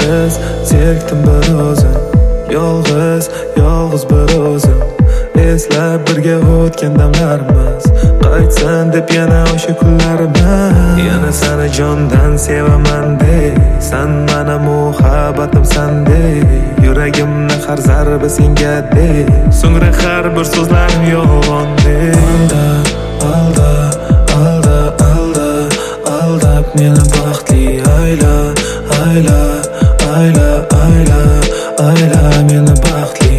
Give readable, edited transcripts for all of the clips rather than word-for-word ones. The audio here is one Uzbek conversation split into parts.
yolg'iz zerikdim bir o'zim, yolg'iz bir o'zim. Eslab birga o'tgan damlarimiz, qaytsan deb yana o'sha kunlarimiz. Yana seni jondan sevaman deysan, mana muhabbatim dey. Yuragimni har zarbi senga dey, so'ngra har bir so'zlarim yolg'on dey. Aldab meni baxtli ayla meni baxtli.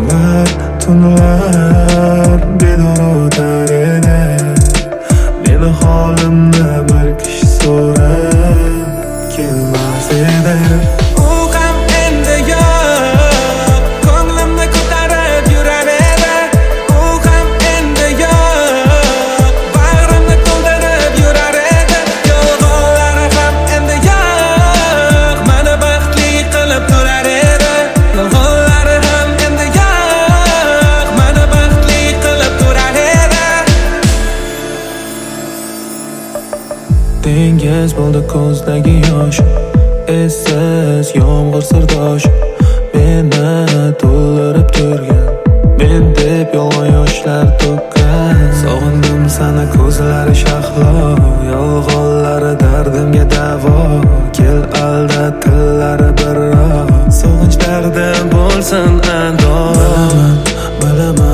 Tunlar bedor o'tar edi, meni holimni bir kishi so'rab kelmas edi. U ham endi yo'q, ko'nglimni ko'tarib yurar edi. U ham endi yo'q, bag'rimni to'ldirib yurar edi. Yolg'onlari ham endi yo'q, meni baxtli qilib turar edi. Yolg'onlari ham endi yo'q, meni baxtli qilib turar edi. Dengiz bo'ldi ko'zdagi yosh, essiz yomg'ir sirdosh, meni to'ldirib turgan, men deb yolg'on yoshlar to'kkan. Sog'indim seni ko'zlari shahlo, yolg'onlari dardimga davo. Kel alda tillari birroq, sog'inch dardim bo'lsin ando. Bilaman